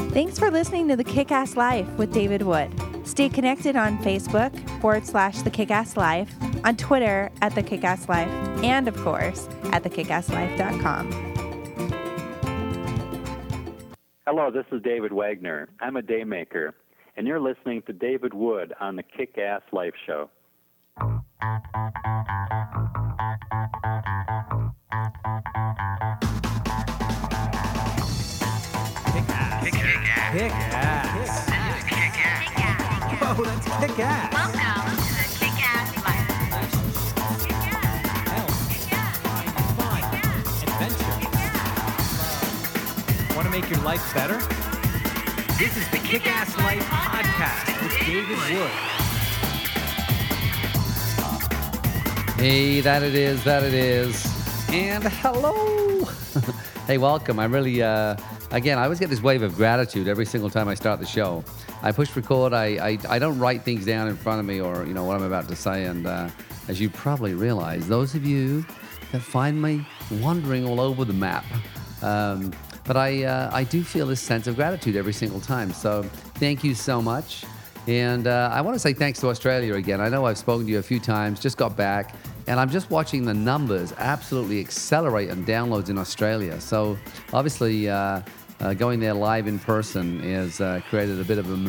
Thanks for listening to The Kick-Ass Life with David Wood. Stay connected on Facebook /The Kick-Ass Life, on Twitter @The Kick-Ass Life, and of course at thekickasslife.com. Hello, this is David Wagner. I'm a daymaker, and you're listening to David Wood on the Kick-Ass Life Show. Kick-ass. Whoa, that's kick-ass. Welcome to the Kick-Ass Life. Health, fun, adventure. Want to make your life better? This is the Kick-Ass Life Podcast with David Wood. Hey, that it is. And hello. Hey, welcome. I really, again, I always get this wave of gratitude every single time I start the show. I push record. I don't write things down in front of me or, you know, what I'm about to say. And as you probably realize, those of you that find me wandering all over the map, but I do feel this sense of gratitude every single time. So thank you so much. And I want to say thanks to Australia again. I know I've spoken to you a few times, just got back, and I'm just watching the numbers absolutely accelerate on downloads in Australia. So obviously going there live in person has created a bit of a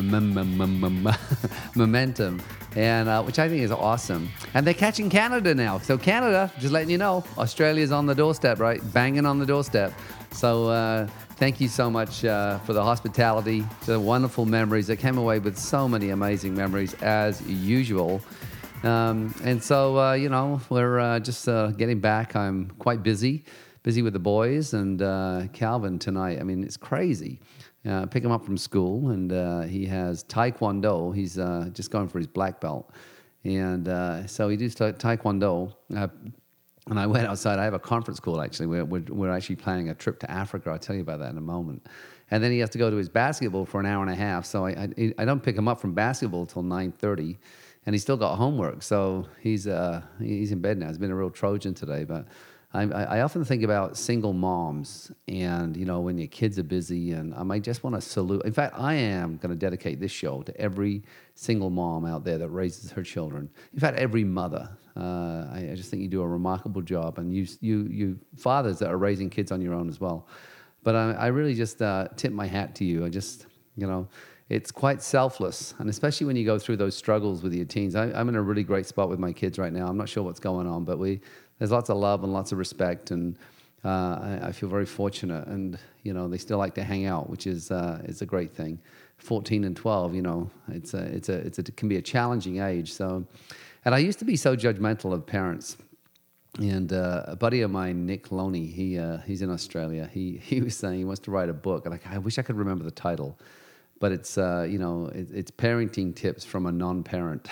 momentum, and which I think is awesome. And they're catching Canada now. So Canada, just letting you know, Australia's on the doorstep, right? Banging on the doorstep. So thank you so much for the hospitality, the wonderful memories. I came away with so many amazing memories as usual. And so, you know, we're just getting back. I'm quite busy with the boys and Calvin tonight. I mean, it's crazy. Pick him up from school, and he has Taekwondo. He's just going for his black belt. And so he does Taekwondo. And I went outside. I have a conference call, actually. We're actually planning a trip to Africa. I'll tell you about that in a moment. And then he has to go to his basketball for an hour and a half. So I don't pick him up from basketball till 9:30. And he's still got homework. So he's in bed now. He's been a real Trojan today. But I often think about single moms and, you know, when your kids are busy. And I might just want to salute. In fact, I am going to dedicate this show to every single mom out there that raises her children. In fact, every mother. I just think you do a remarkable job. And you fathers that are raising kids on your own as well. But I really just tip my hat to you. I just, you know, it's quite selfless. And especially when you go through those struggles with your teens. I'm in a really great spot with my kids right now. I'm not sure what's going on, but there's lots of love and lots of respect. And I feel very fortunate. And, you know, they still like to hang out, which is it's a great thing. 14 and 12, you know, it can be a challenging age. So, and I used to be so judgmental of parents. And a buddy of mine, Nick Loney, he's in Australia. He was saying he wants to write a book. Like, I wish I could remember the title, but it's you know, it's parenting tips from a non-parent.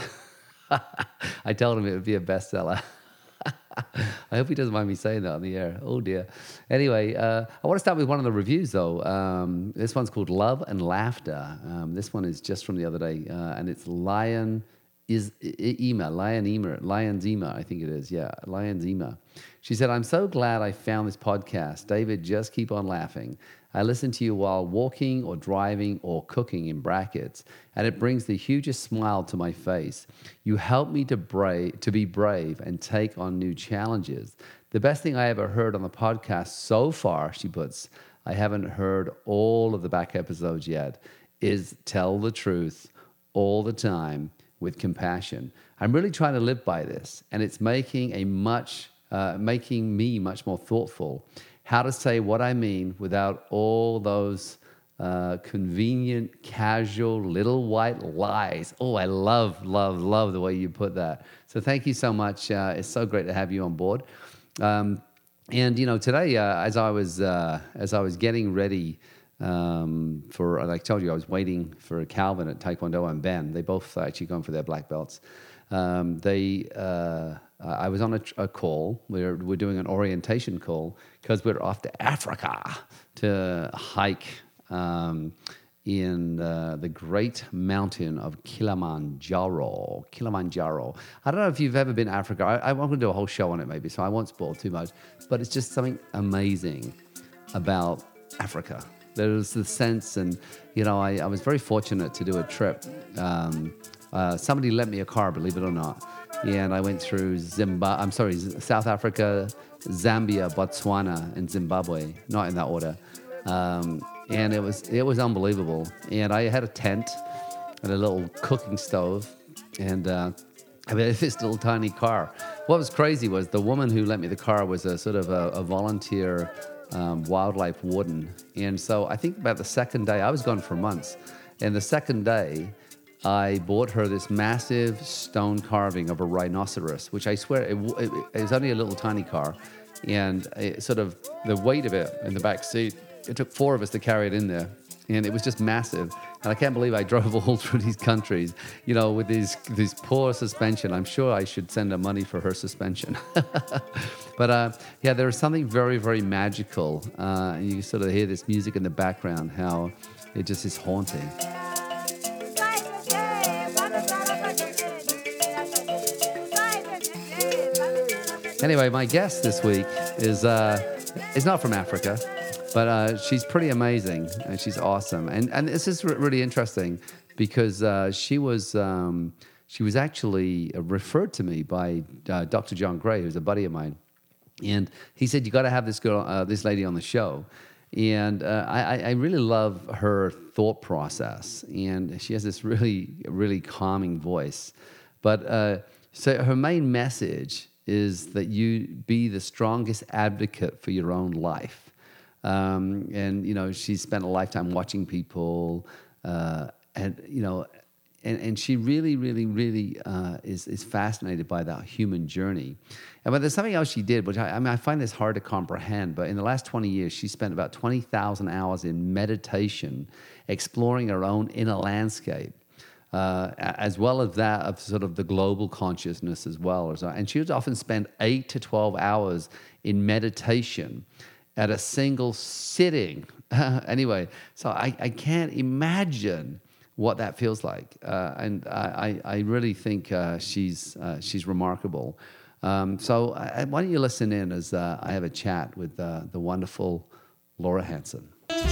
I told him it would be a bestseller. I hope he doesn't mind me saying that on the air. Oh dear. Anyway, I want to start with one of the reviews though. This one's called Love and Laughter. This one is just from the other day, and it's Lion's Ema, I think it is. Yeah, Lion's Ema. She said, "I'm so glad I found this podcast. David, just keep on laughing. I listen to you while walking or driving or cooking in brackets, and it brings the hugest smile to my face. You help me to be brave and take on new challenges. The best thing I ever heard on the podcast so far," she puts, "I haven't heard all of the back episodes yet, is tell the truth all the time with compassion. I'm really trying to live by this, and it's making me much more thoughtful. How to say what I mean without all those convenient, casual, little white lies." Oh, I love the way you put that. So thank you so much. It's so great to have you on board. And you know, today, as I was getting ready for, like I told you, I was waiting for Calvin at Taekwondo and Ben. They both actually gone for their black belts. I was on a call. We're doing an orientation call because we're off to Africa to hike in the great mountain of Kilimanjaro. I don't know if you've ever been to Africa. I'm going to do a whole show on it maybe, so I won't spoil too much. But it's just something amazing about Africa. There was the sense, and I was very fortunate to do a trip. Somebody lent me a car, believe it or not, and I went through South Africa, Zambia, Botswana, and Zimbabwe, not in that order. And it was unbelievable. And I had a tent and a little cooking stove, and this little tiny car. What was crazy was the woman who lent me the car was a sort of a volunteer wildlife warden. And so I think about the second day, I was gone for months, and the second day, I bought her this massive stone carving of a rhinoceros, which I swear it was only a little tiny car, and sort of the weight of it in the back seat. It took 4 of us to carry it in there, and it was just massive. And I can't believe I drove all through these countries, with these poor suspension. I'm sure I should send her money for her suspension. But there is something very, very magical. And you sort of hear this music in the background, how it just is haunting. Anyway, my guest this week is not from Africa, but she's pretty amazing and she's awesome. And this is really interesting because she was actually referred to me by Dr. John Gray, who's a buddy of mine, and he said, "You got to have this lady on the show." And I really love her thought process, and she has this really, really calming voice. But so her main message is that you be the strongest advocate for your own life. And she's spent a lifetime watching people, and she really, really, really is fascinated by that human journey. But there's something else she did, which I find this hard to comprehend, but in the last 20 years, she spent about 20,000 hours in meditation, exploring her own inner landscape, as well as that of sort of the global consciousness as well. And she would often spend 8 to 12 hours in meditation at a single sitting. Anyway, so I can't imagine what that feels like. And I really think she's remarkable. So why don't you listen in as I have a chat with the wonderful Laura Hanson.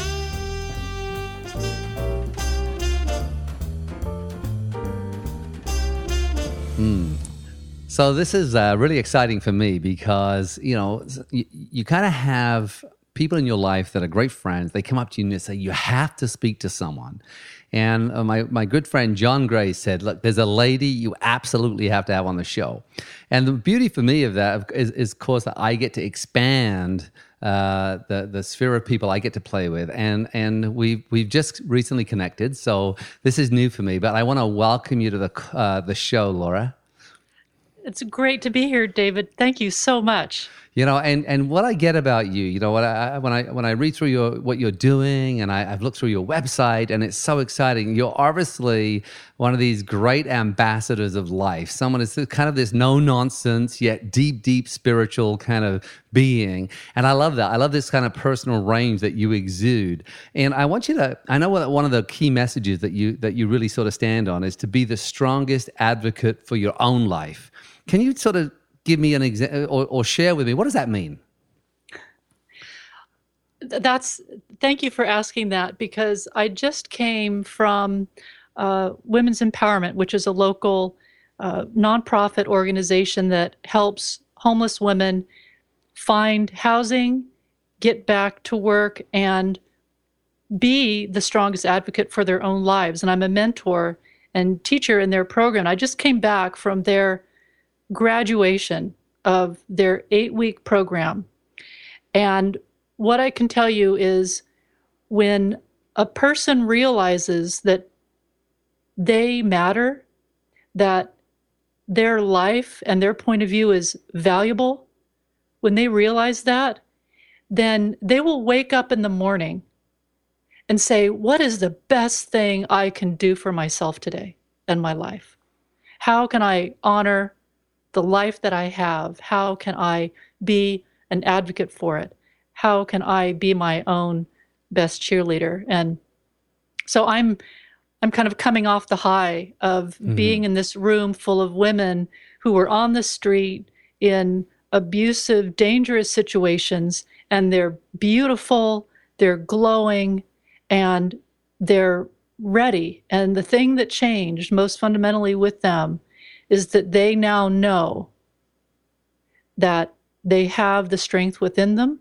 So this is really exciting for me because, you kind of have people in your life that are great friends. They come up to you and they say, you have to speak to someone. And my good friend John Gray said, look, there's a lady you absolutely have to have on the show. And the beauty for me of that is of course, that I get to expand the sphere of people I get to play with. And we've just recently connected, so this is new for me. But I want to welcome you to the show, Laura. It's great to be here, David. Thank you so much. And what I get about you, when I read through what you're doing, and I've looked through your website, and it's so exciting. You're obviously one of these great ambassadors of life. Someone is kind of this no nonsense yet deep spiritual kind of being, and I love that. I love this kind of personal range that you exude. And I want you to. I know that one of the key messages that you really sort of stand on is to be the strongest advocate for your own life. Can you sort of give me an example or share with me, what does that mean? Thank you for asking that, because I just came from Women's Empowerment, which is a local nonprofit organization that helps homeless women find housing, get back to work, and be the strongest advocate for their own lives. And I'm a mentor and teacher in their program. I just came back from their graduation of their 8-week program. And what I can tell you is when a person realizes that they matter, that their life and their point of view is valuable, when they realize that, then they will wake up in the morning and say, what is the best thing I can do for myself today in my life? How can I honor the life that I have? How can I be an advocate for it? How can I be my own best cheerleader? And so I'm kind of coming off the high of being in this room full of women who were on the street in abusive, dangerous situations, and they're beautiful, they're glowing, and they're ready. And the thing that changed most fundamentally with them is that they now know that they have the strength within them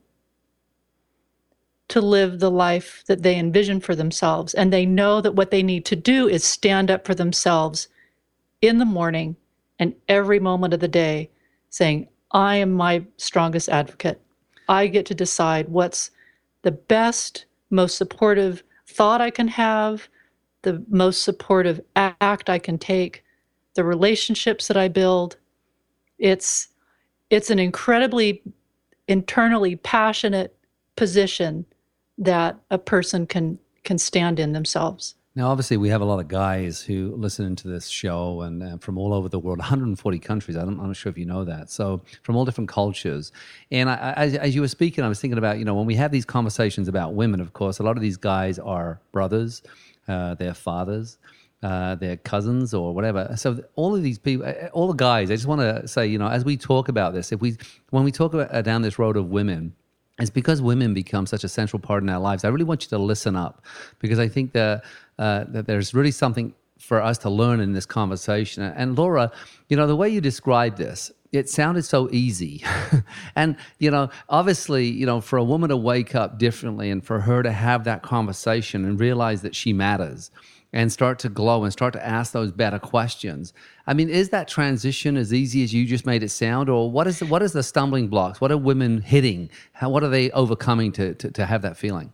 to live the life that they envision for themselves. And they know that what they need to do is stand up for themselves in the morning and every moment of the day, saying, I am my strongest advocate. I get to decide what's the best, most supportive thought I can have, the most supportive act I can take, the relationships that I build. It's an incredibly internally passionate position that a person can stand in themselves. Now, obviously, we have a lot of guys who listen to this show and from all over the world, 140 countries. I'm not sure if you know that. So from all different cultures. And as you were speaking, I was thinking about, when we have these conversations about women, of course, a lot of these guys are brothers, they're fathers, their cousins or whatever. So all of these people, all the guys, I just want to say, as we talk about this, when we talk about down this road of women, it's because women become such a central part in our lives. I really want you to listen up, because I think that there's really something for us to learn in this conversation. And Laura, the way you described this, it sounded so easy. And, obviously, for a woman to wake up differently and for her to have that conversation and realize that she matters and start to glow and start to ask those better questions. I mean, is that transition as easy as you just made it sound? Or what is the stumbling blocks? What are women hitting? What are they overcoming to have that feeling?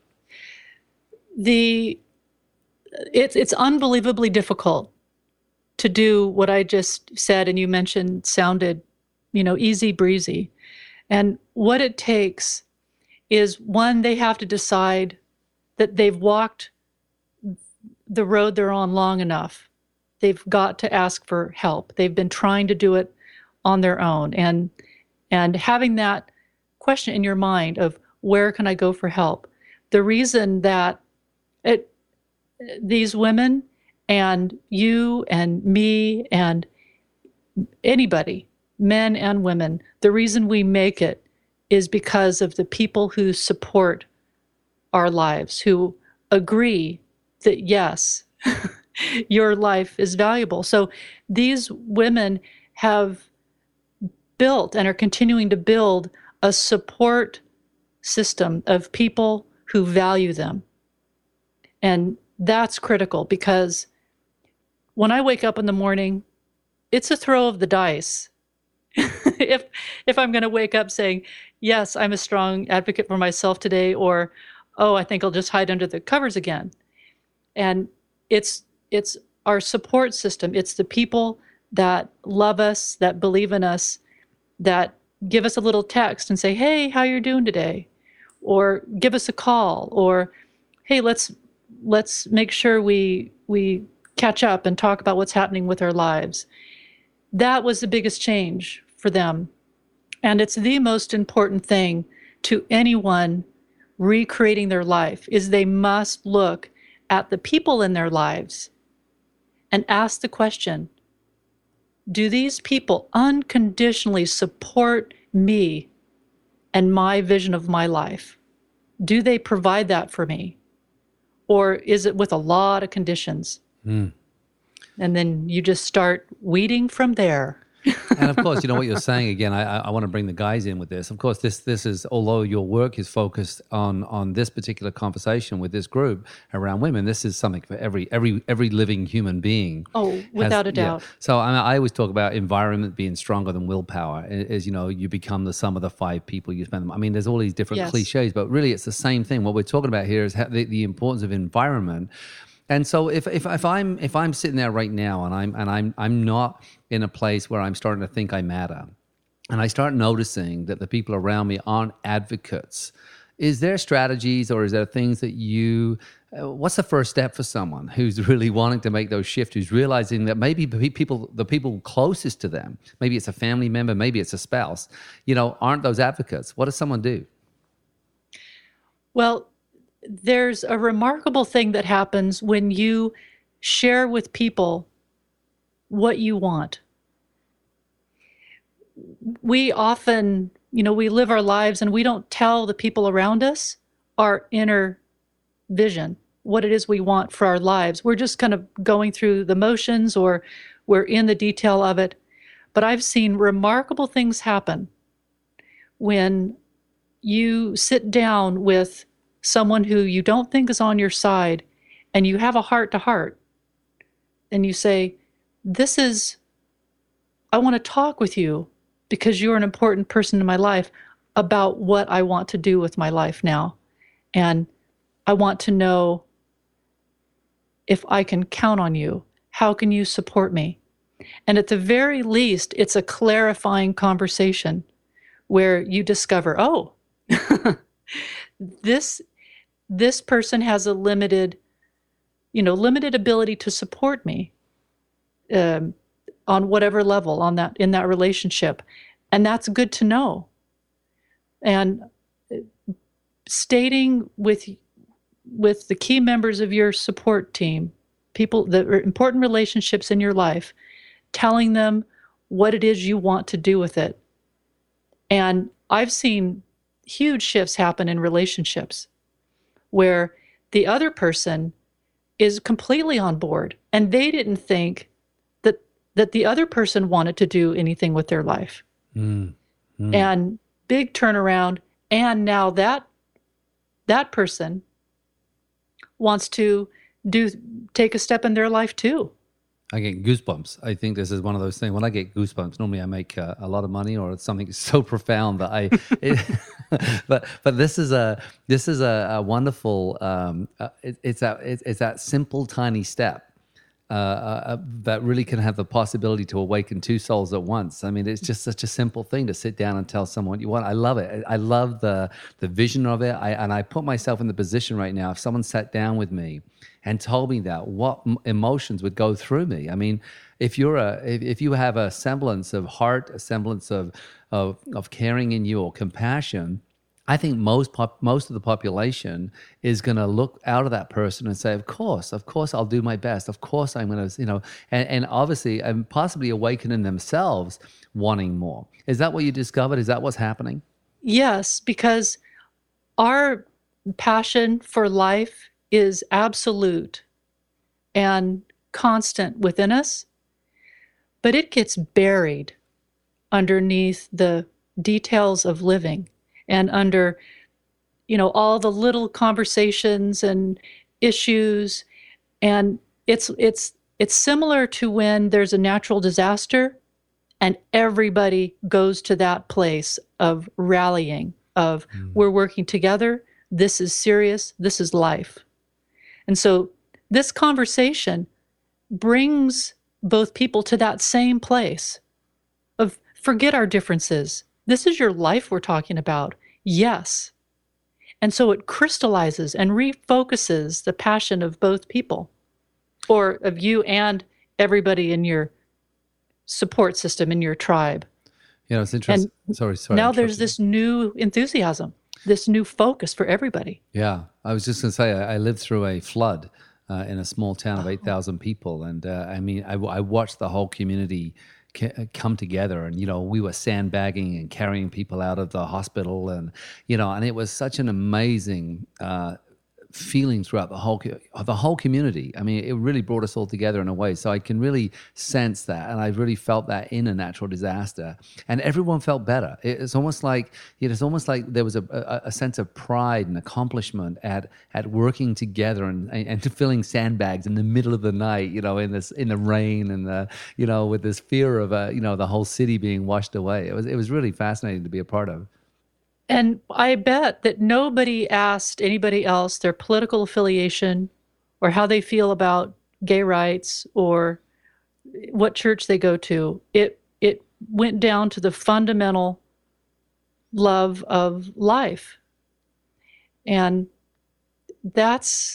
It's unbelievably difficult to do what I just said and you mentioned sounded, easy breezy. And what it takes is, one, they have to decide that they've walked the road they're on long enough. They've got to ask for help. They've been trying to do it on their own. And having that question in your mind of, where can I go for help? The reason that these women and you and me and anybody, men and women, the reason we make it is because of the people who support our lives, who agree that yes, your life is valuable. So these women have built and are continuing to build a support system of people who value them. And that's critical, because when I wake up in the morning, it's a throw of the dice. If I'm going to wake up saying, yes, I'm a strong advocate for myself today, or, oh, I think I'll just hide under the covers again. And it's our support system. It's the people that love us, that believe in us, that give us a little text and say, hey, how you doing today? Or give us a call, or, hey, let's make sure we catch up and talk about what's happening with our lives. That was the biggest change for them. And it's the most important thing to anyone recreating their life, is they must look at the people in their lives and ask the question, do these people unconditionally support me and my vision of my life? Do they provide that for me? Or is it with a lot of conditions? And then you just start weeding from there. And of course, what you're saying again, I want to bring the guys in with this. Of course, this is, although your work is focused on this particular conversation with this group around women, this is something for every living human being. Oh, without a doubt. Yeah. So I always talk about environment being stronger than willpower. As you become the sum of the 5 people you spend. I mean, there's all these different cliches, but really it's the same thing. What we're talking about here is the importance of environment. And so if I'm sitting there right now and I'm not in a place where I'm starting to think I matter, and I start noticing that the people around me aren't advocates, is there strategies or is there things that what's the first step for someone who's really wanting to make those shifts, who's realizing that maybe the people closest to them, maybe it's a family member, maybe it's a spouse, aren't those advocates? What does someone do? Well, there's a remarkable thing that happens when you share with people what you want. We often, we live our lives and we don't tell the people around us our inner vision. what it is we want for our lives. We're just kind of going through the motions, or we're in the detail of it. But I've seen remarkable things happen when you sit down with someone who you don't think is on your side, and you have a heart to heart, and you say, I want to talk with you because you're an important person in my life about what I want to do with my life now. And I want to know if I can count on you. How can you support me? And at the very least, it's a clarifying conversation where you discover, oh, this person has a limited ability to support me on whatever level in that relationship. And that's good to know. And stating with the key members of your support team, people, the important relationships in your life, telling them what it is you want to do with it. And I've seen huge shifts happen in relationships where the other person is completely on board, and they didn't think that the other person wanted to do anything with their life. And big turnaround. And now that person wants to take a step in their life too. I get goosebumps. I think this is one of those things. When I get goosebumps, normally I make a lot of money, or it's something so profound that but this is a wonderful. It's that simple, tiny step that really can have the possibility to awaken two souls at once. I mean, it's just such a simple thing to sit down and tell someone what you want. I love it. I love the vision of it. And I put myself in the position right now. If someone sat down with me and told me that, what emotions would go through me? I mean, if you have a semblance of heart, a semblance of caring in you, or compassion, I think most of the population is going to look out of that person and say, of course, I'll do my best. Of course, I'm going to, and obviously, and possibly awaken in themselves wanting more. Is that what you discovered? Is that what's happening? Yes, because our passion for life is absolute and constant within us, but it gets buried underneath the details of living. And under, all the little conversations and issues. And it's similar to when there's a natural disaster and everybody goes to that place of rallying, of we're working together, this is serious, this is life. And so this conversation brings both people to that same place of forget our differences. This is your life we're talking about. Yes. And so it crystallizes and refocuses the passion of both people, or of you and everybody in your support system, in your tribe. It's interesting. And sorry. Now there's this new enthusiasm, this new focus for everybody. Yeah. I was just going to say, I lived through a flood in a small town of 8,000 people. And I watched the whole community come together, and we were sandbagging and carrying people out of the hospital, and and it was such an amazing feeling throughout the whole community. I mean, it really brought us all together in a way. So I can really sense that, and I really felt that in a natural disaster, and everyone felt better. It's almost like there was a sense of pride and accomplishment at working together and filling sandbags in the middle of the night, in the rain, and with this fear of the whole city being washed away. It was really fascinating to be a part of. And I bet that nobody asked anybody else their political affiliation or how they feel about gay rights or what church they go to. It went down to the fundamental love of life. And that's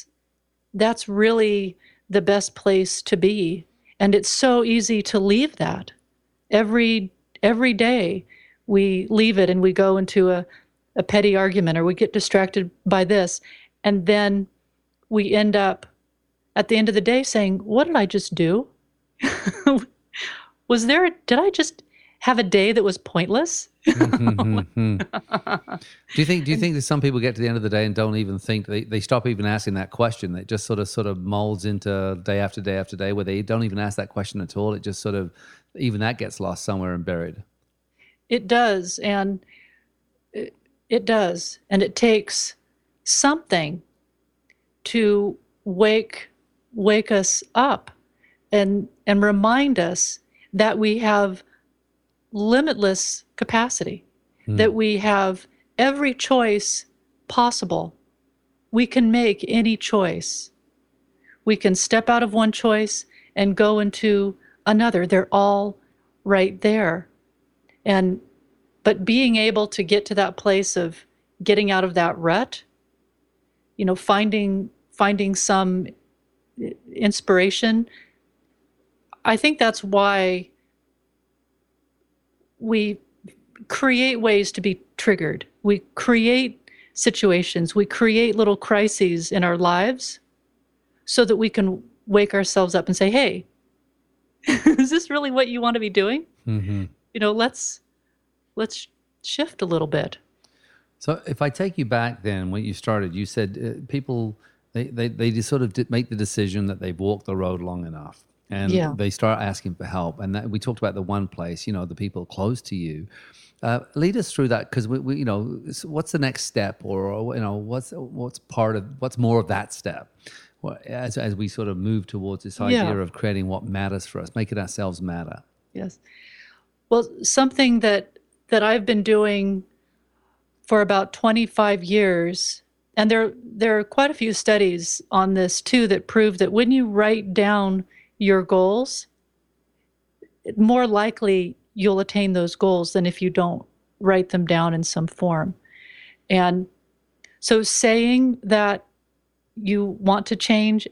really the best place to be. And it's so easy to leave that. Every day we leave it and we go into a petty argument, or we get distracted by this. And then we end up at the end of the day saying, what did I just do? Did I just have a day that was pointless? Do you think that some people get to the end of the day and don't even think, they stop even asking that question? It just sort of molds into day after day after day where they don't even ask that question at all. It just sort of, even that gets lost somewhere and buried. It does, and it does, and it takes something to wake us up and remind us that we have limitless capacity, that we have every choice possible. We can make any choice. We can step out of one choice and go into another. They're all right there. But being able to get to that place of getting out of that rut, finding some inspiration, I think that's why we create ways to be triggered. We create situations, we create little crises in our lives so that we can wake ourselves up and say, hey, is this really what you want to be doing? Let's shift a little bit. So if I take you back then, when you started, you said people, they just sort of make the decision that they've walked the road long enough. And they start asking for help. And we talked about the one place, the people close to you. Lead us through that, because we what's the next step, or what's more of that step, as we sort of move towards this idea of creating what matters for us, making ourselves matter. Yes. Well, something that I've been doing for about 25 years, and there are quite a few studies on this too that prove that when you write down your goals, more likely you'll attain those goals than if you don't write them down in some form. And so saying that you want to change,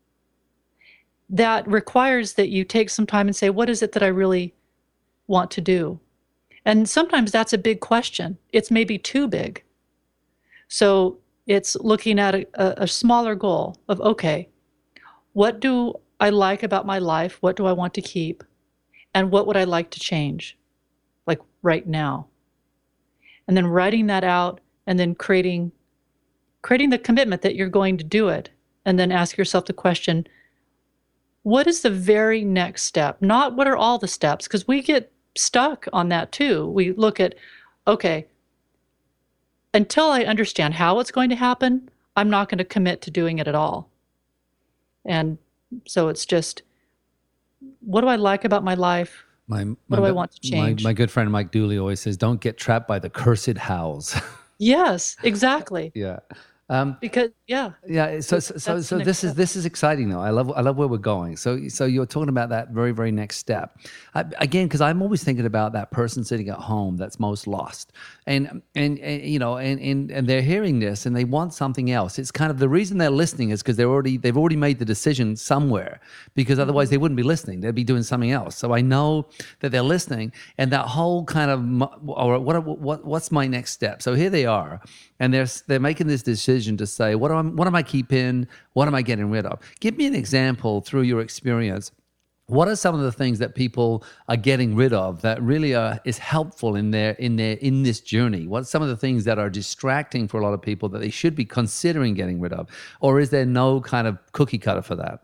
that requires that you take some time and say, what is it that I really want to do? And sometimes that's a big question. It's maybe too big. So it's looking at a smaller goal of, okay, what do I like about my life? What do I want to keep? And what would I like to change, like right now? And then writing that out, and then creating the commitment that you're going to do it. And then ask yourself the question, what is the very next step? Not what are all the steps, because we get stuck on that too. We look at, okay, until I understand how it's going to happen, I'm not going to commit to doing it at all. And so it's just, what do I like about my life? What do I want to change? My good friend Mike Dooley always says, don't get trapped by the cursed hows. Yes, exactly. Yeah. Because So this is exciting though. I love where we're going. So you're talking about that very, very next step. Again, because I'm always thinking about that person sitting at home that's most lost, and they're hearing this and they want something else. It's kind of the reason they're listening is because they've already made the decision somewhere, because otherwise they wouldn't be listening. They'd be doing something else. So I know that they're listening, and that whole kind of, or what's my next step? So here they are, and they're making this decision to say, what am I keeping? What am I getting rid of? Give me an example through your experience. What are some of the things that people are getting rid of that really is helpful in this journey? What are some of the things that are distracting for a lot of people that they should be considering getting rid of? Or is there no kind of cookie cutter for that?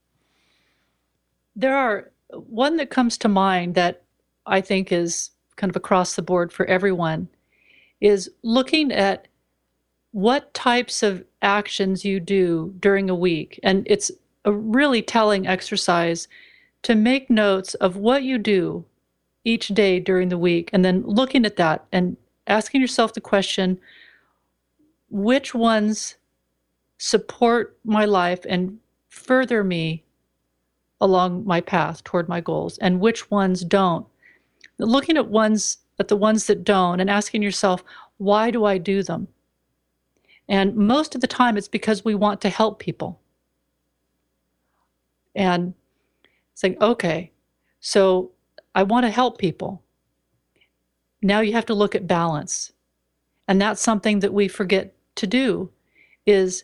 There are. One that comes to mind that I think is kind of across the board for everyone is looking at what types of actions you do during a week. And it's a really telling exercise to make notes of what you do each day during the week, and then looking at that and asking yourself the question, which ones support my life and further me along my path toward my goals, and which ones don't. Looking at the ones that don't and asking yourself, why do I do them? And most of the time it's because we want to help people. And saying, okay, so I want to help people. Now you have to look at balance. And that's something that we forget to do, is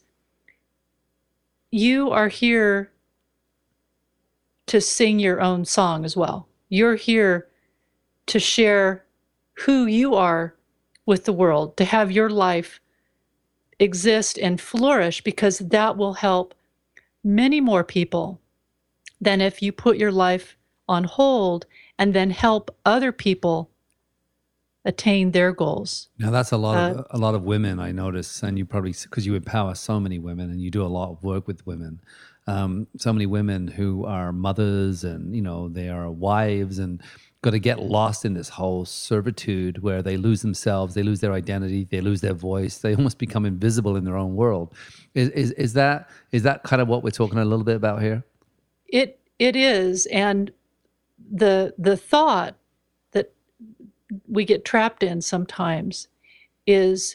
you are here to sing your own song as well. You're here to share who you are with the world, to have your life exist and flourish, because that will help many more people than if you put your life on hold and then help other people attain their goals. Now that's a lot of women, I notice, and you probably, because you empower so many women and you do a lot of work with women. So many women who are mothers and they are wives and got to get lost in this whole servitude where they lose themselves, they lose their identity, they lose their voice, they almost become invisible in their own world. Is that kind of what we're talking a little bit about here? It is, and the thought that we get trapped in sometimes is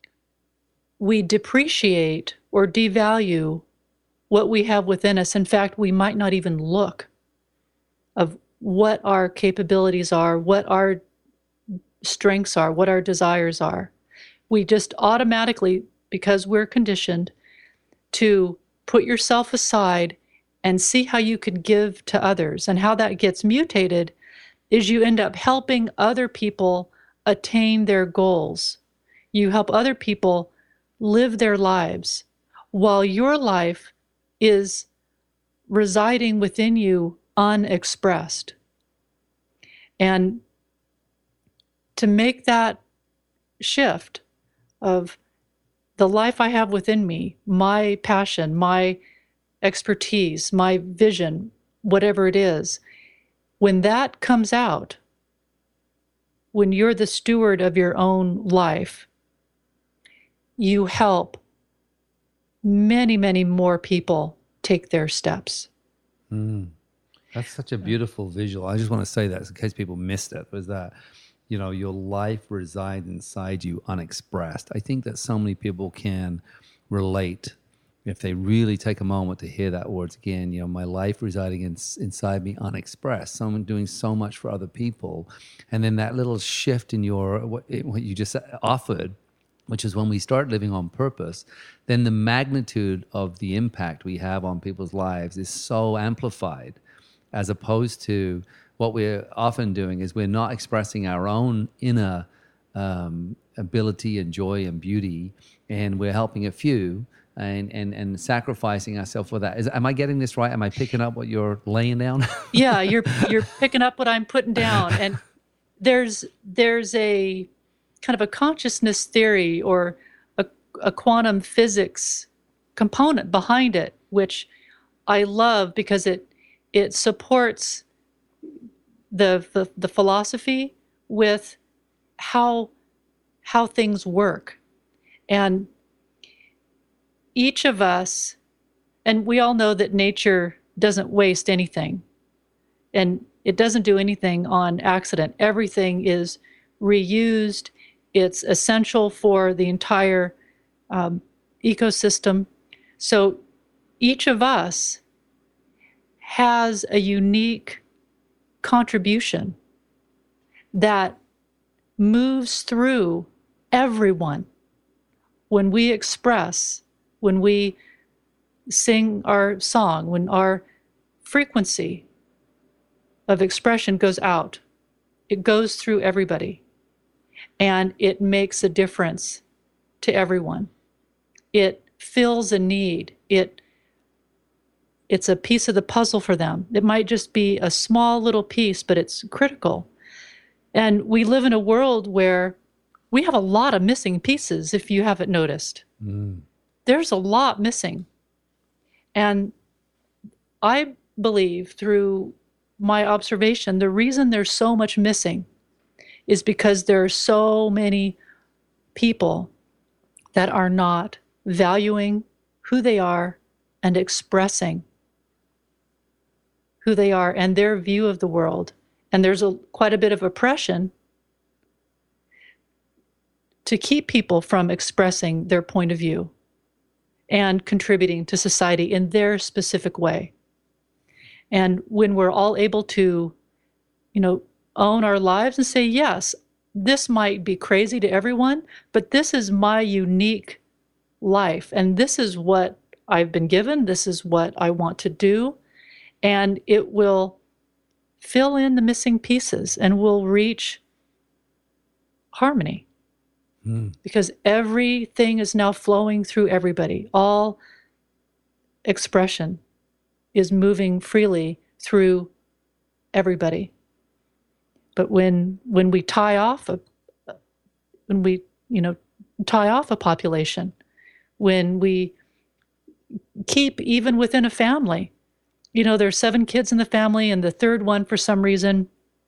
we depreciate or devalue what we have within us. In fact, we might not even look of what our capabilities are, what our strengths are, what our desires are. We just automatically, because we're conditioned to put yourself aside and see how you can give to others. And how that gets mutated is you end up helping other people attain their goals. You help other people live their lives while your life is residing within you unexpressed. And to make that shift of the life I have within me, my passion, my expertise, my vision, whatever it is, when that comes out, when you're the steward of your own life, you help many, many more people take their steps. That's such a beautiful visual. I just want to say that in case people missed it, was that, your life resides inside you unexpressed. I think that so many people can relate if they really take a moment to hear that words again. My life residing inside me unexpressed. Someone doing so much for other people. And then that little shift in what you just offered, which is when we start living on purpose, then the magnitude of the impact we have on people's lives is so amplified, as opposed to what we're often doing is we're not expressing our own inner ability and joy and beauty, and we're helping a few and sacrificing ourselves for that. Am I getting this right? Am I picking up what you're laying down? Yeah, you're picking up what I'm putting down. And there's a kind of a consciousness theory or a quantum physics component behind it, which I love because it supports the philosophy with how things work. And each of us, and we all know that nature doesn't waste anything, and it doesn't do anything on accident. Everything is reused. It's essential for the entire ecosystem. So each of us has a unique contribution that moves through everyone. When we express, when we sing our song, when our frequency of expression goes out, it goes through everybody, and it makes a difference to everyone. It fills a need. It's a piece of the puzzle for them. It might just be a small little piece, but it's critical. And we live in a world where we have a lot of missing pieces, if you haven't noticed. There's a lot missing. And I believe, through my observation, the reason there's so much missing is because there are so many people that are not valuing who they are and expressing who they are and their view of the world. And there's quite a bit of oppression to keep people from expressing their point of view and contributing to society in their specific way. And when we're all able to, own our lives and say, yes, this might be crazy to everyone, but this is my unique life, and this is what I've been given, this is what I want to do, and it will fill in the missing pieces and we'll reach harmony. Because everything is now flowing through everybody. All expression is moving freely through everybody. But when we tie off a population, when we keep, even within a family, there's 7 kids in the family and the third one for some reason,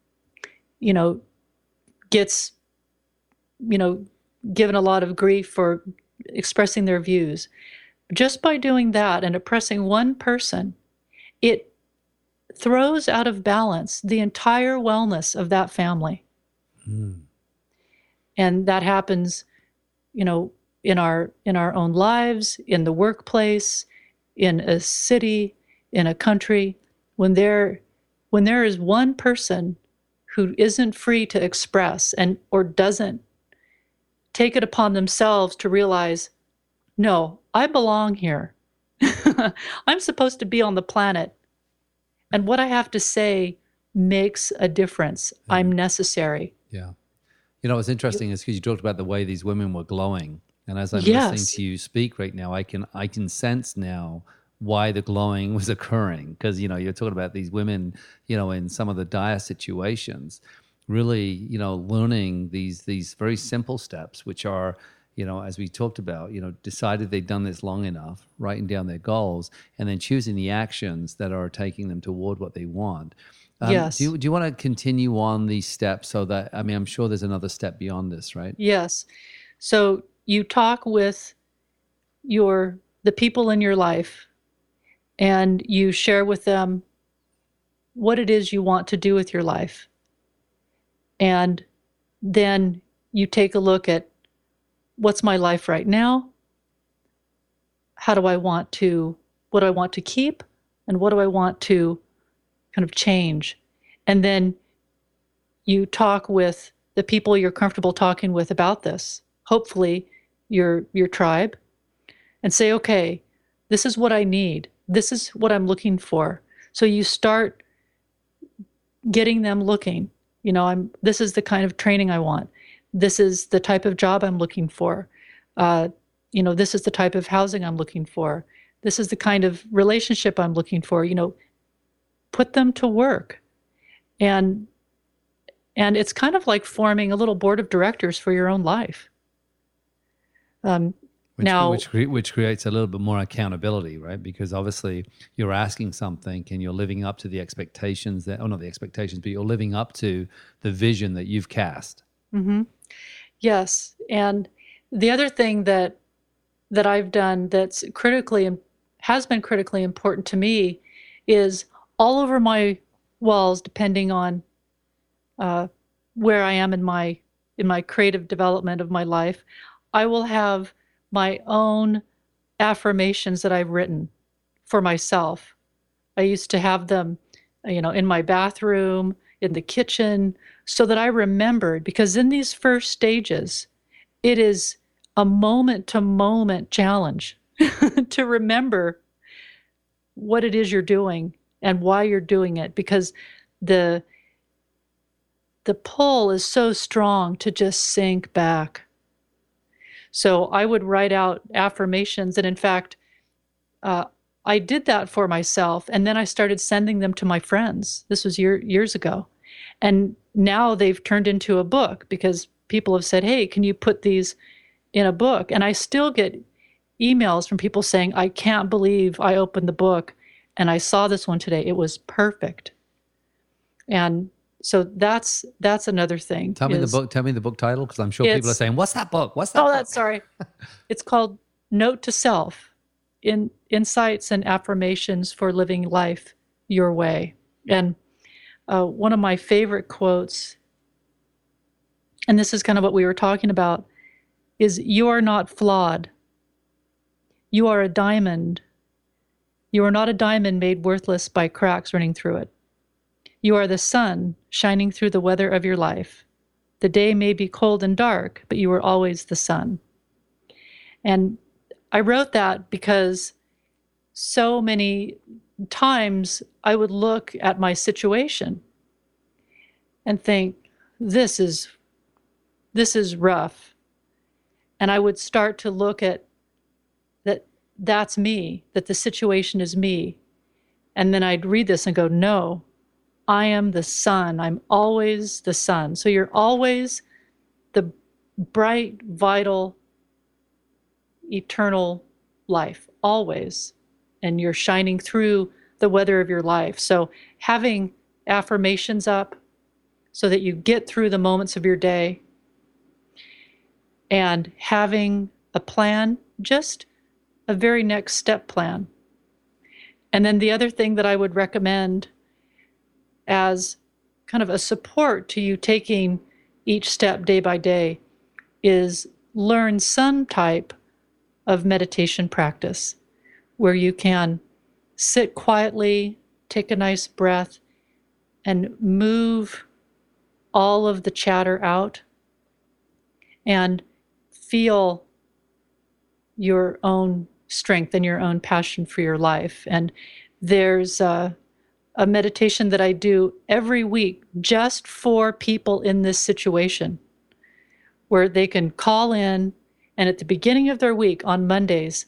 gets, given a lot of grief for expressing their views. Just by doing that and oppressing one person, it throws out of balance the entire wellness of that family. And that happens, in our own lives, in the workplace, in a city, in a country. When there is one person who isn't free to express or doesn't take it upon themselves to realize, no, I belong here. I'm supposed to be on the planet. And what I have to say makes a difference. I'm necessary. Yeah. What's interesting is because you talked about the way these women were glowing. And as I'm listening to you speak right now, I can sense now why the glowing was occurring. Because, you're talking about these women, in some of the dire situations, really, learning these very simple steps, which are, as we talked about, decided they'd done this long enough, writing down their goals, and then choosing the actions that are taking them toward what they want. Yes. Do you want to continue on these steps so that, I'm sure there's another step beyond this, right? Yes. So you talk with the people in your life and you share with them what it is you want to do with your life. And then you take a look at what's my life right now? What do I want to keep? And what do I want to kind of change? And then you talk with the people you're comfortable talking with about this, hopefully your tribe, and say, okay, this is what I need. This is what I'm looking for. So you start getting them looking. This is the kind of training I want. This is the type of job I'm looking for. This is the type of housing I'm looking for. This is the kind of relationship I'm looking for. Put them to work. And it's kind of like forming a little board of directors for your own life. Which creates a little bit more accountability, right? Because obviously you're asking something and you're living up to the expectations not the expectations, but you're living up to the vision that you've cast. Mm-hmm. Yes. And the other thing that I've done that's has been critically important to me is all over my walls, depending on where I am in my creative development of my life, I will have my own affirmations that I've written for myself. I used to have them, in my bathroom, in the kitchen, so that I remembered, because in these first stages, it is a moment-to-moment challenge to remember what it is you're doing and why you're doing it, because the pull is so strong to just sink back. So I would write out affirmations, and in fact, I did that for myself, and then I started sending them to my friends. This was years ago. And now they've turned into a book because people have said, hey, can you put these in a book? And I still get emails from people saying, I can't believe I opened the book and I saw this one today. It was perfect. And so that's another thing. Tell me the book title, because I'm sure people are saying, what's that book? What's that book? Sorry. It's called Note to Self, Insights and Affirmations for Living Life Your Way. And one of my favorite quotes, and this is kind of what we were talking about, is, you are not flawed. You are a diamond. You are not a diamond made worthless by cracks running through it. You are the sun shining through the weather of your life. The day may be cold and dark, but you are always the sun. And I wrote that because so many times I would look at my situation and think, this is rough. And I would start to look at that's me, that the situation is me. And then I'd read this and go, no, I am the sun. I'm always the sun. So you're always the bright, vital, eternal life, always. And you're shining through the weather of your life. So having affirmations up so that you get through the moments of your day, and having a plan, just a very next step plan. And then the other thing that I would recommend as kind of a support to you taking each step day by day is learn some type of meditation practice where you can sit quietly, take a nice breath, and move all of the chatter out and feel your own strength and your own passion for your life. And there's a meditation that I do every week just for people in this situation, where they can call in and at the beginning of their week on Mondays,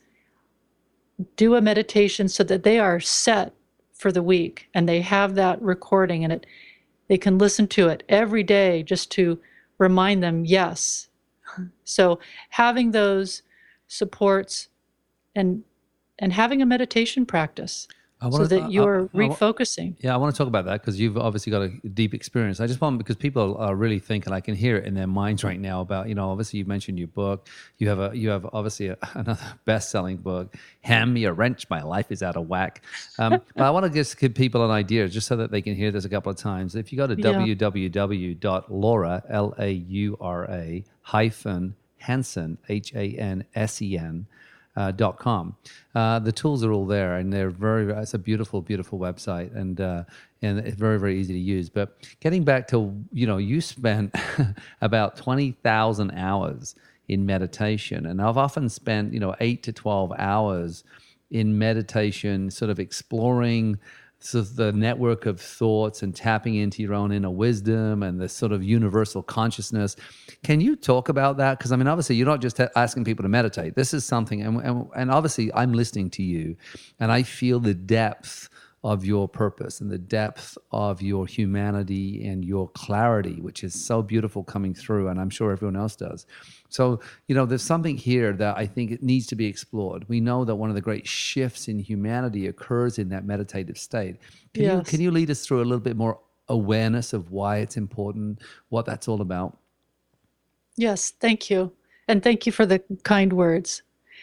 do a meditation so that they are set for the week and they have that recording, and they can listen to it every day just to remind them, yes. So having those supports and having a meditation practice so that you're refocusing. Yeah, I want to talk about that because you've obviously got a deep experience. I just want, because people are really thinking, I can hear it in their minds right now about, obviously you mentioned your book. You have obviously another best-selling book, Hand Me a Wrench, My Life is Out of Whack. But I want to just give people an idea just so that they can hear this a couple of times. If you go to www.laura, Laura, Hansen, Hansen, .com. The tools are all there, and it's a beautiful, beautiful website, and it's very, very easy to use. But getting back to, you spent about 20,000 hours in meditation, and I've often spent, 8 to 12 hours in meditation, sort of exploring sort of the network of thoughts and tapping into your own inner wisdom and the sort of universal consciousness. Can you talk about that? Because, obviously you're not just asking people to meditate. This is something, and obviously I'm listening to you, and I feel the depth of your purpose and the depth of your humanity and your clarity, which is so beautiful coming through, and I'm sure everyone else does. So, there's something here that I think it needs to be explored. We know that one of the great shifts in humanity occurs in that meditative state. Can you lead us through a little bit more awareness of why it's important, what that's all about? Yes, thank you. And thank you for the kind words.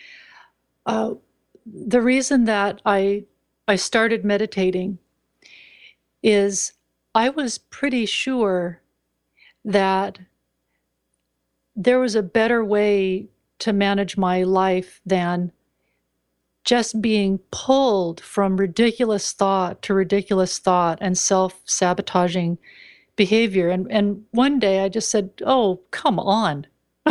The reason that I started meditating is I was pretty sure that there was a better way to manage my life than just being pulled from ridiculous thought to ridiculous thought and self-sabotaging behavior. And one day I just said, oh, come on.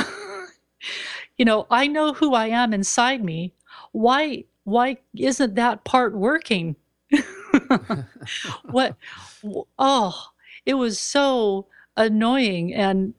I know who I am inside me. Why isn't that part working? It was so annoying, and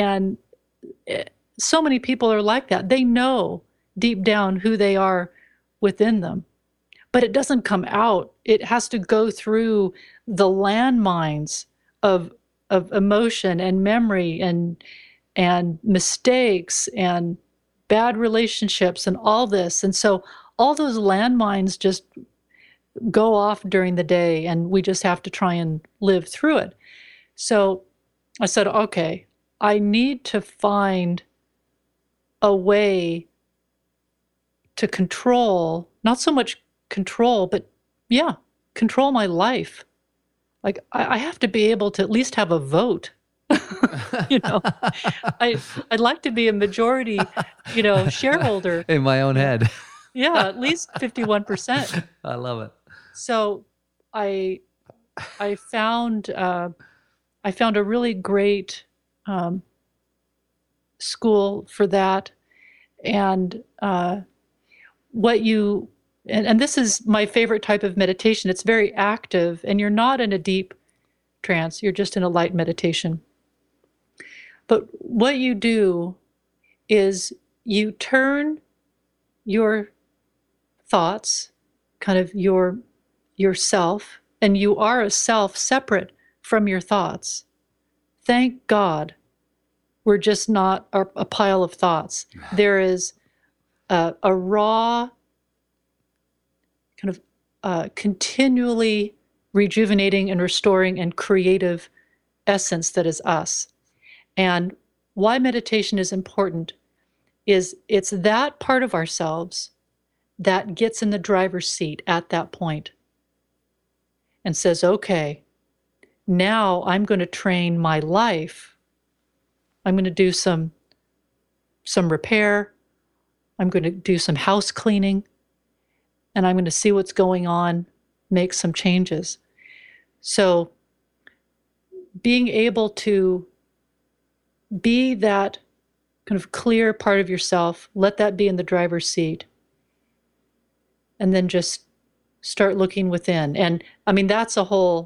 so many people are like that. They know deep down who they are within them, but it doesn't come out. It has to go through the landmines of emotion and memory and mistakes and bad relationships and all this. And so all those landmines just go off during the day, and we just have to try and live through it. So I said, okay, I need to find a way to control, not so much control, but control my life. Like I have to be able to at least have a vote. I'd like to be a majority, shareholder. In my own head. Yeah, at least 51%. I love it. So I found a really great school for that, and and this is my favorite type of meditation. It's very active, and you're not in a deep trance. You're just in a light meditation. But what you do is you turn your thoughts, kind of yourself, and you are a self separate from your thoughts. Thank God we're just not a pile of thoughts. There is a raw, kind of continually rejuvenating and restoring and creative essence that is us. And why meditation is important is it's that part of ourselves that gets in the driver's seat at that point and says, okay, now I'm going to train my life. I'm going to do some repair. I'm going to do some house cleaning, and I'm going to see what's going on, make some changes. So being able to be that kind of clear part of yourself, let that be in the driver's seat, and then just start looking within. And I mean, that's a whole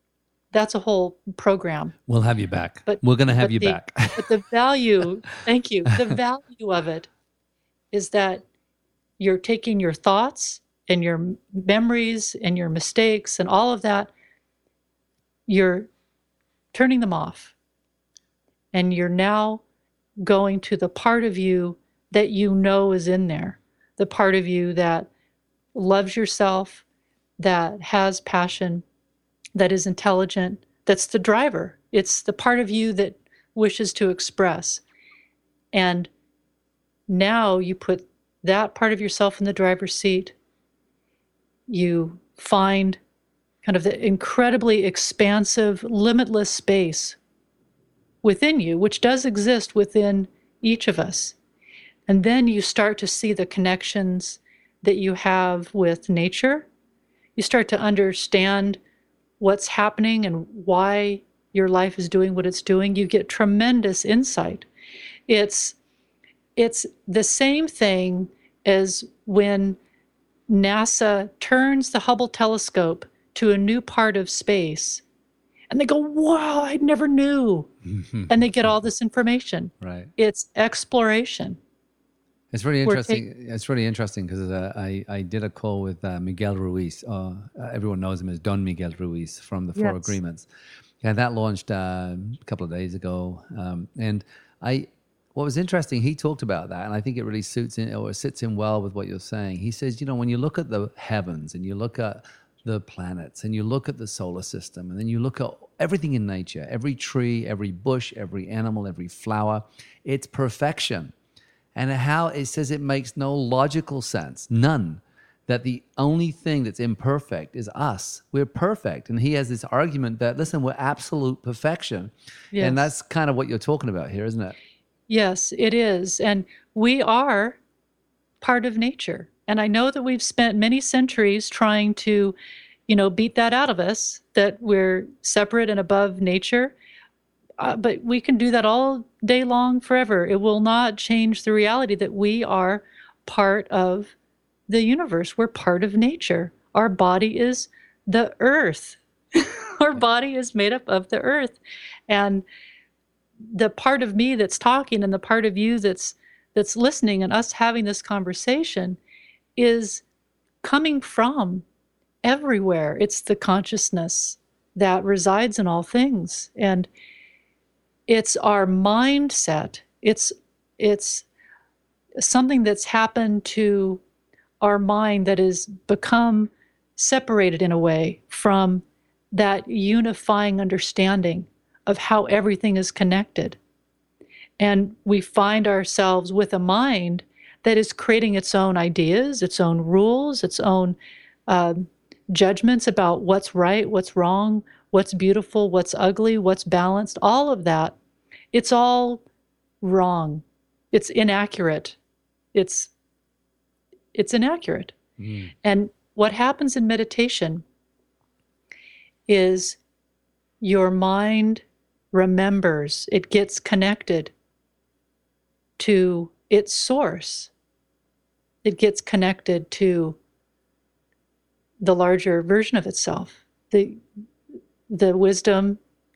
program. We'll have you back. But we're going to have you back. But the value, thank you, the value of it is that you're taking your thoughts and your memories and your mistakes and all of that, you're turning them off. And you're now going to the part of you that you know is in there, the part of you that loves yourself, that has passion, that is intelligent, that's the driver. It's the part of you that wishes to express. And now you put that part of yourself in the driver's seat. You find kind of the incredibly expansive, limitless space within you, which does exist within each of us. And then you start to see the connections that you have with nature. You start to understand what's happening and why your life is doing what it's doing. You get tremendous insight. It's the same thing as when NASA turns the Hubble telescope to a new part of space and they go, wow, I never knew. And they get all this information. Right. It's exploration. It's really interesting. It's really interesting because I did a call with Miguel Ruiz. Everyone knows him as Don Miguel Ruiz from the Four Agreements. And that launched a couple of days ago. What was interesting, he talked about that, and I think it really sits in well with what you're saying. He says, when you look at the heavens and you look at the planets and you look at the solar system and then you look at everything in nature, every tree, every bush, every animal, every flower, it's perfection. And how it says it makes no logical sense, none, that the only thing that's imperfect is us. We're perfect. And he has this argument that, listen, we're absolute perfection. Yes. And that's kind of what you're talking about here, isn't it? Yes, it is. And we are part of nature. And I know that we've spent many centuries trying to, beat that out of us, that we're separate and above nature. But we can do that all day long forever. It will not change the reality that we are part of the universe. We're part of nature. Our body is the earth. Our body is made up of the earth. And the part of me that's talking and the part of you that's listening and us having this conversation is coming from everywhere. It's the consciousness that resides in all things. And it's our mindset. It's something that's happened to our mind that has become separated in a way from that unifying understanding of how everything is connected. And we find ourselves with a mind that is creating its own ideas, its own rules, its own judgments about what's right, what's wrong, what's beautiful, what's ugly, what's balanced, all of that. It's all wrong. It's inaccurate. It's inaccurate. Mm. And what happens in meditation is your mind remembers, it gets connected to its source. It gets connected to the larger version of itself. the wisdom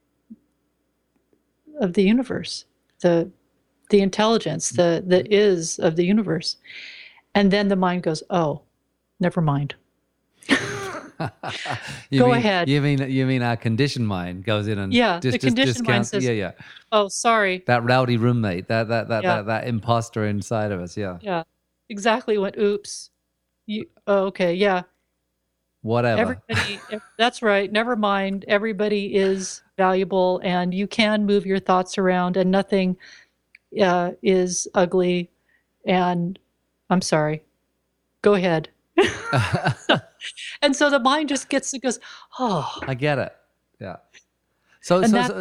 of the universe, the intelligence, the is of the universe. And then the mind goes, oh, never mind. Go ahead. You mean our conditioned mind goes in and the conditioned mind discounts? says, oh, sorry. That rowdy roommate, that imposter inside of us. Yeah, exactly. Went, oops. Okay, yeah. Whatever. Everybody, that's right. Never mind. Everybody is valuable, and you can move your thoughts around, and nothing is ugly. And I'm sorry. Go ahead. And so the mind just goes, oh. I get it. Yeah. So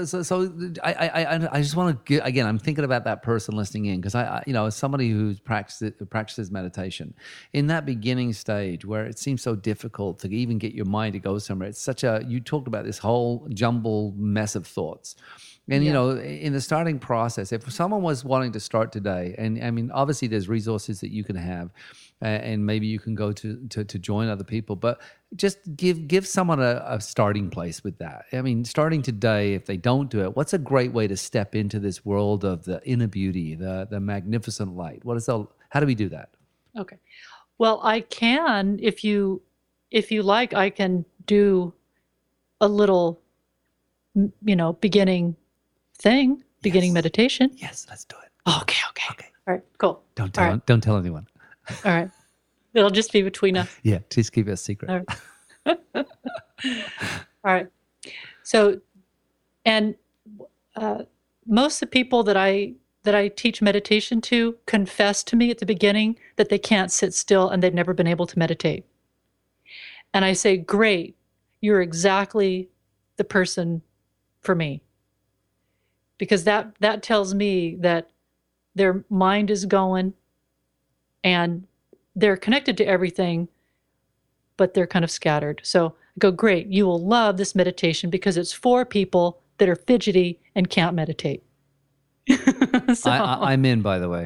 I just want to get, again, I'm thinking about that person listening in, because I as somebody who's practices meditation, in that beginning stage where it seems so difficult to even get your mind to go somewhere. It's you talked about this whole jumbled mess of thoughts. And, in the starting process, if someone was wanting to start today, and I mean, obviously there's resources that you can have, and maybe you can go to join other people, but just give someone a starting place with that. I mean, starting today, if they don't do it, what's a great way to step into this world of the inner beauty, the magnificent light? How do we do that? Okay. Well, I can, if you like, I can do a little, beginning meditation. Yes, let's do it. Okay. All right, cool. Don't tell anyone. All right. It'll just be between us. Yeah, just keep it a secret. All right. All right. So, and most of the people that I teach meditation to confess to me at the beginning that they can't sit still and they've never been able to meditate. And I say, great, you're exactly the person for me. Because that tells me that their mind is going and they're connected to everything, but they're kind of scattered. So I go, great, you will love this meditation because it's for people that are fidgety and can't meditate. So, I'm in, by the way.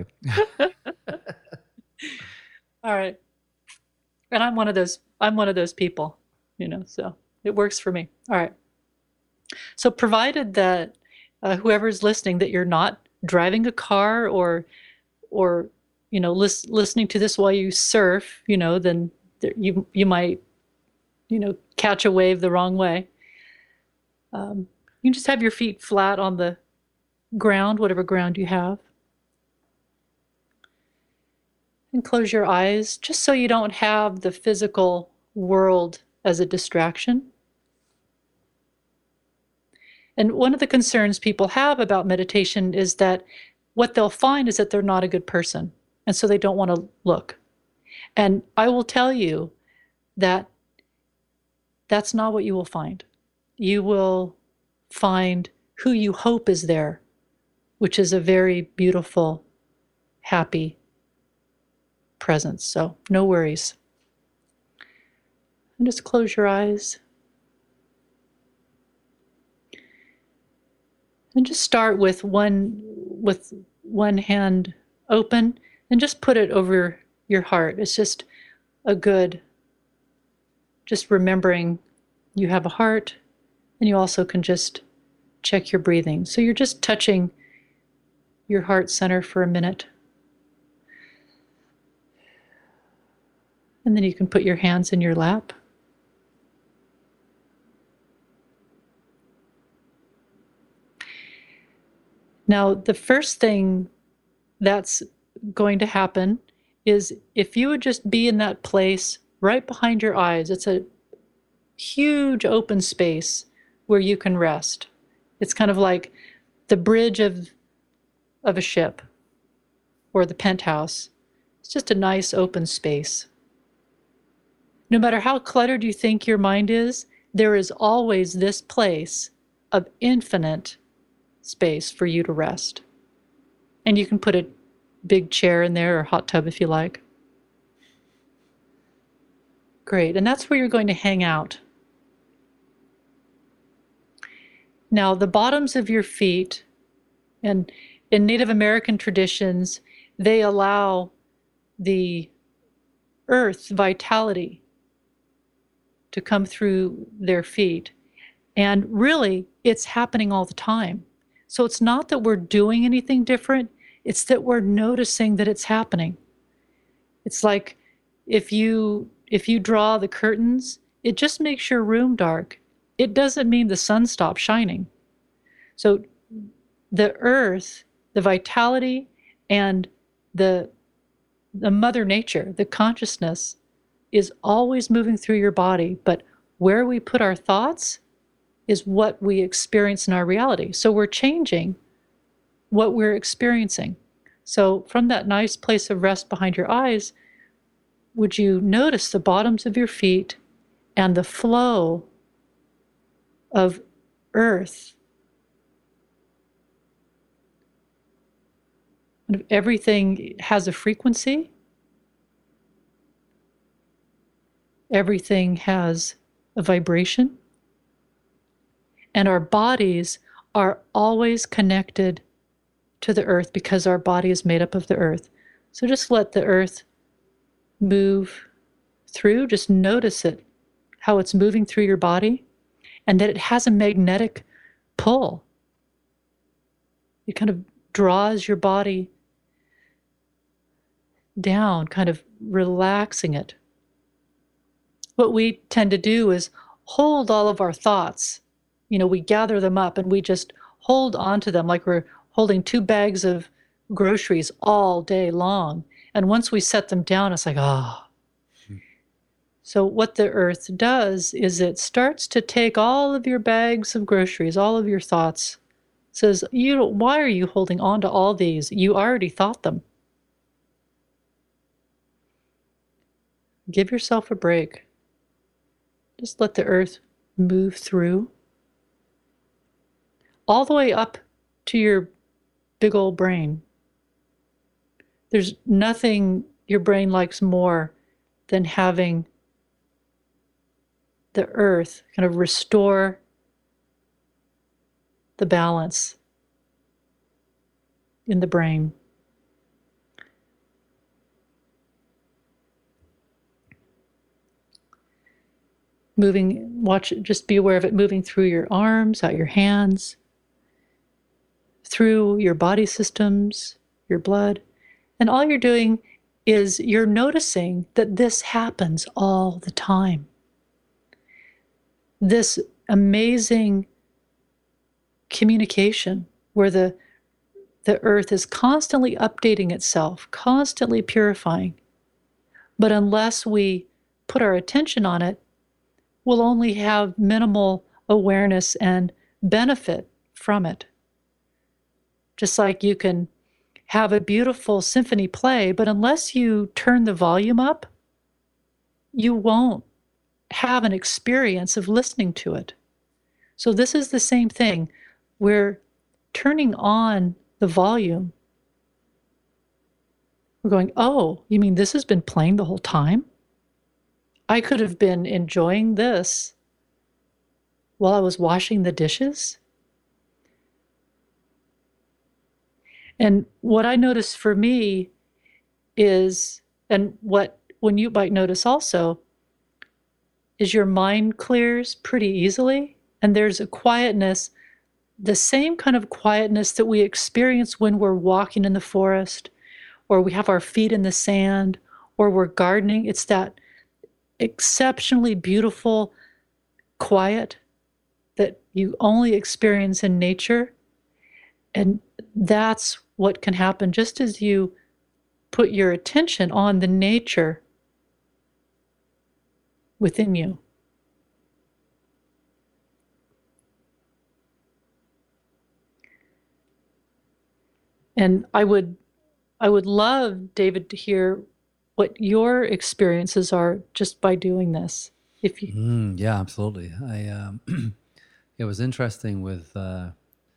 All right. And I'm one of those people, so it works for me. All right. So provided that whoever's listening, that you're not driving a car or listening to this while you surf, then you might, catch a wave the wrong way. You can just have your feet flat on the ground, whatever ground you have. And close your eyes just so you don't have the physical world as a distraction. And one of the concerns people have about meditation is that what they'll find is that they're not a good person. And so they don't want to look. And I will tell you that that's not what you will find. You will find who you hope is there, which is a very beautiful, happy presence. So no worries. And just close your eyes. And just start with one hand open and just put it over your heart. It's just just remembering you have a heart, and you also can just check your breathing. So you're just touching your heart center for a minute. And then you can put your hands in your lap. Now, the first thing that's going to happen is if you would just be in that place right behind your eyes. It's a huge open space where you can rest. It's kind of like the bridge of a ship or the penthouse. It's just a nice open space. No matter how cluttered you think your mind is, there is always this place of infinite space for you to rest. And you can put a big chair in there or hot tub if you like. Great. And that's where you're going to hang out. Now, the bottoms of your feet, and in Native American traditions, they allow the earth vitality to come through their feet. And really, it's happening all the time. So it's not that we're doing anything different, it's that we're noticing that it's happening. It's like if you draw the curtains, it just makes your room dark. It doesn't mean the sun stops shining. So the earth, the vitality, and the mother nature, the consciousness, is always moving through your body. But where we put our thoughts is what we experience in our reality. So we're changing what we're experiencing. So from that nice place of rest behind your eyes, would you notice the bottoms of your feet and the flow of earth? And everything has a frequency. Everything has a vibration. And our bodies are always connected to the earth because our body is made up of the earth. So just let the earth move through. Just notice it, how it's moving through your body, and that it has a magnetic pull. It kind of draws your body down, kind of relaxing it. What we tend to do is hold all of our thoughts. We gather them up and we just hold on to them like we're holding 2 bags of groceries all day long. And once we set them down, it's like, So what the earth does is it starts to take all of your bags of groceries, all of your thoughts, says, why are you holding on to all these? You already thought them. Give yourself a break. Just let the earth move through. All the way up to your big old brain. There's nothing your brain likes more than having the earth kind of restore the balance in the brain. Just be aware of it moving through your arms, out your hands, through your body systems, your blood. And all you're doing is you're noticing that this happens all the time. This amazing communication where the earth is constantly updating itself, constantly purifying. But unless we put our attention on it, we'll only have minimal awareness and benefit from it. Just like you can have a beautiful symphony play, but unless you turn the volume up, you won't have an experience of listening to it. So this is the same thing. We're turning on the volume. We're going, oh, you mean this has been playing the whole time? I could have been enjoying this while I was washing the dishes. And what I notice for me is, when you might notice also, is your mind clears pretty easily. And there's a quietness, the same kind of quietness that we experience when we're walking in the forest, or we have our feet in the sand, or we're gardening. It's that exceptionally beautiful quiet that you only experience in nature. And that's what can happen just as you put your attention on the nature within you. And I would love, David, to hear what your experiences are just by doing this. If you Yeah, absolutely. It was interesting with the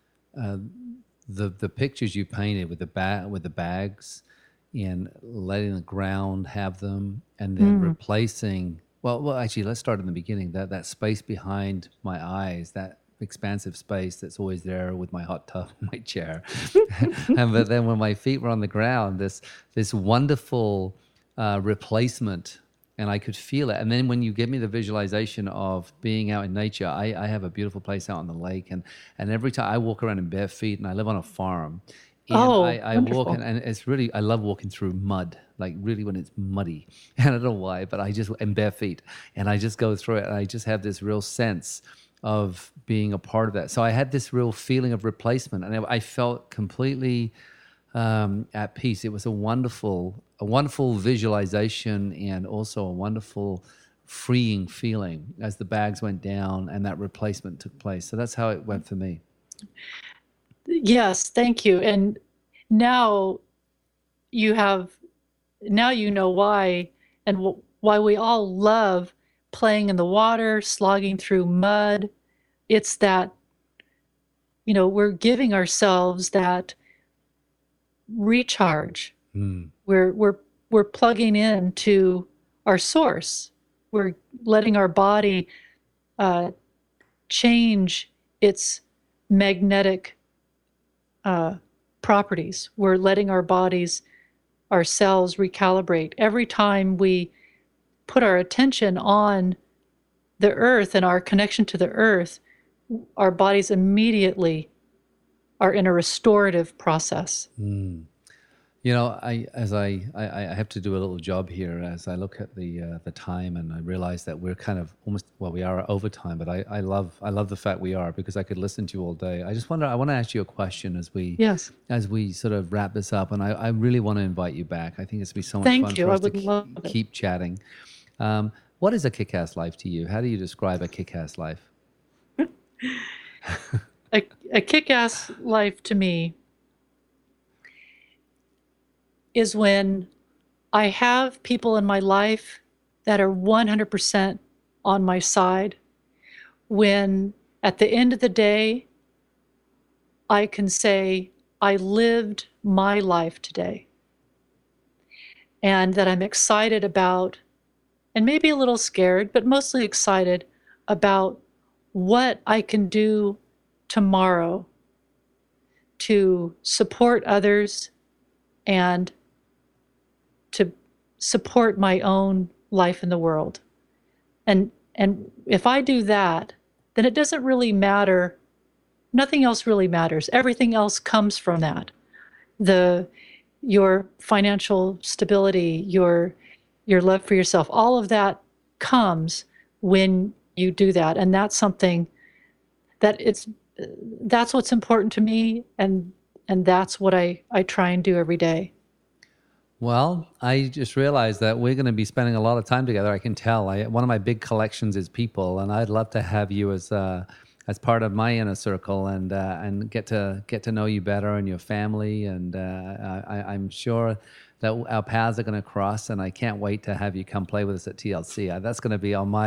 pictures you painted with the bags and letting the ground have them, and then replacing. Well, actually, let's start in the beginning. That space behind my eyes, that expansive space that's always there with my hot tub and my chair, but then when my feet were on the ground, this wonderful replacement and I could feel it. And then when you give me the visualization of being out in nature, I have a beautiful place out on the lake, and every time I walk around in bare feet, and I live on a farm. And I walk, wonderful. and it's really, I love walking through mud, like really when it's muddy. And I don't know why, but I just, in bare feet, and I just go through it, and I just have this real sense of being a part of that. So I had this real feeling of replacement, and I felt completely at peace. It was a wonderful visualization, and also a wonderful freeing feeling as the bags went down and that replacement took place. So that's how it went for me. Yes, thank you. And now you know why, and why we all love playing in the water, slogging through mud. It's that, we're giving ourselves that recharge. We're plugging into our source. We're letting our body change its magnetic properties. We're letting our bodies, our cells recalibrate. Every time we put our attention on the earth and our connection to the earth, our bodies immediately are in a restorative process. I have to do a little job here as I look at the time, and I realize that we're kind of we are over time, but I love the fact we are, because I could listen to you all day. I want to ask you a question as we sort of wrap this up, and I really want to invite you back. I think it's going to be so much fun for us to keep chatting. What is a kick-ass life to you? How do you describe a kick-ass life? A kick-ass life to me is when I have people in my life that are 100% on my side. When at the end of the day, I can say, I lived my life today. And that I'm excited about, and maybe a little scared, but mostly excited about what I can do tomorrow to support others and to support my own life in the world. And if I do that, then it doesn't really matter. Nothing else really matters. Everything else comes from that. Your financial stability, your love for yourself, all of that comes when you do that. And that's something that's what's important to me, and that's what I try and do every day. Well, I just realized that we're going to be spending a lot of time together. I can tell. One of my big collections is people, and I'd love to have you as part of my inner circle, and get to know you better and your family. And I'm sure that our paths are going to cross, and I can't wait to have you come play with us at TLC. That's going to be on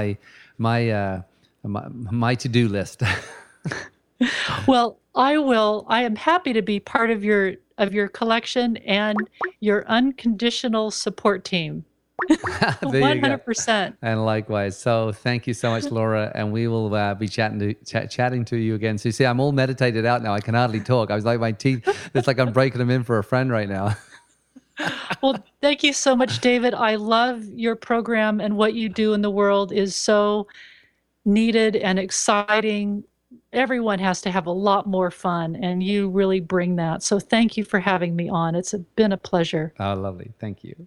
my to-do list. Well, I will. I am happy to be part of your collection and your unconditional support team. 100%. And likewise. So thank you so much, Laura. And we will be chatting to you again. So you see, I'm all meditated out now. I can hardly talk. I was like, my teeth, it's like I'm breaking them in for a friend right now. Well, thank you so much, David. I love your program, and what you do in the world is so needed and exciting. Everyone has to have a lot more fun, and you really bring that. So thank you for having me on. It's been a pleasure. Oh, lovely. Thank you.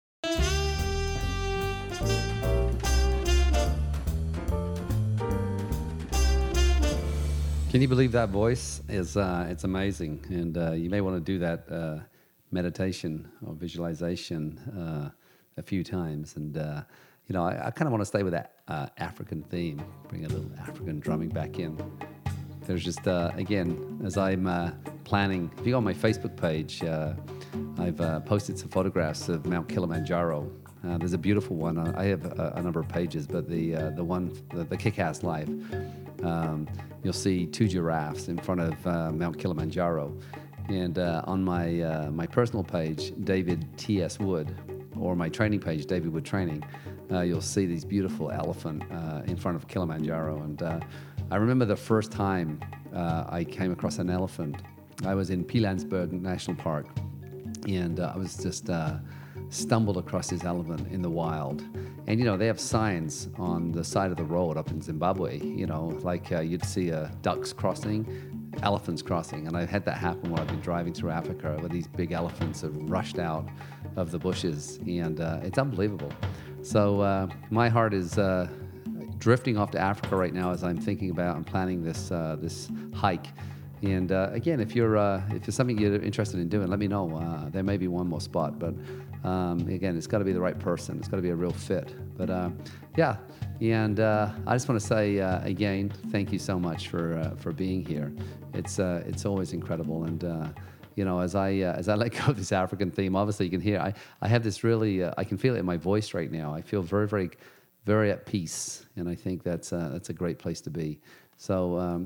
Can you believe that voice? It's amazing. And you may want to do that meditation or visualization a few times. And, I kind of want to stay with that African theme, bring a little African drumming back in. There's just, again, as I'm planning, if you go on my Facebook page, I've posted some photographs of Mount Kilimanjaro. There's a beautiful one. I have a number of pages, but the one, the Kick-Ass Life, you'll see two giraffes in front of Mount Kilimanjaro. And on my personal page, David T.S. Wood, or my training page, David Wood Training, you'll see these beautiful elephant in front of Kilimanjaro. And I remember the first time I came across an elephant. I was in Pilanesberg National Park, and I was just stumbled across this elephant in the wild. And, they have signs on the side of the road up in Zimbabwe, like you'd see ducks crossing, elephants crossing. And I've had that happen when I've been driving through Africa, where these big elephants have rushed out of the bushes. And it's unbelievable. So my heart is drifting off to Africa right now as I'm thinking about and planning this hike. And again, if it's something you're interested in doing, let me know. There may be one more spot, but again, it's got to be the right person. It's got to be a real fit. But yeah, and I just want to say again, thank you so much for being here. It's always incredible. And as I let go of this African theme, obviously you can hear I have this really I can feel it in my voice right now. I feel very, very, very at peace, and I think that's a great place to be. So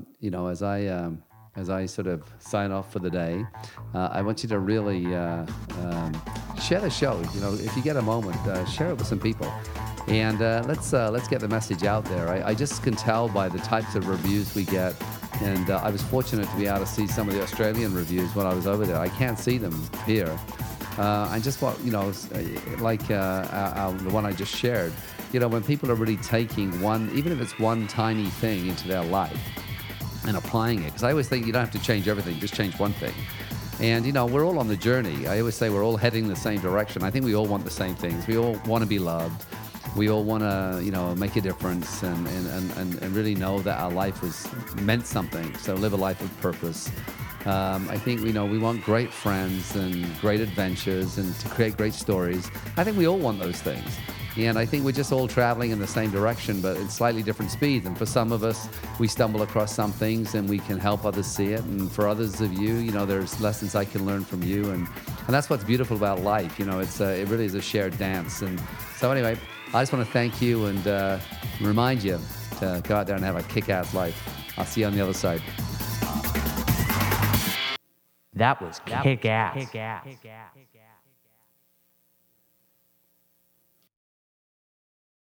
as I sort of sign off for the day, I want you to really share the show. If you get a moment, share it with some people, and let's get the message out there. I just can tell by the types of reviews we get, and I was fortunate to be able to see some of the Australian reviews when I was over there. I can't see them here. And just what like the one I just shared. When people are really taking one, even if it's one tiny thing into their life, and applying it, because I always think you don't have to change everything, just change one thing. And we're all on the journey. I always say we're all heading the same direction. I think we all want the same things. We all want to be loved. We all want to make a difference and really know that our life was meant something. So live a life of purpose. I think we want great friends and great adventures and to create great stories. I think we all want those things. And I think we're just all traveling in the same direction, but at slightly different speeds. And for some of us, we stumble across some things and we can help others see it. And for others of you, there's lessons I can learn from you. And that's what's beautiful about life. It really is a shared dance. And so anyway, I just want to thank you and remind you to go out there and have a kick-ass life. I'll see you on the other side. That was kick-ass.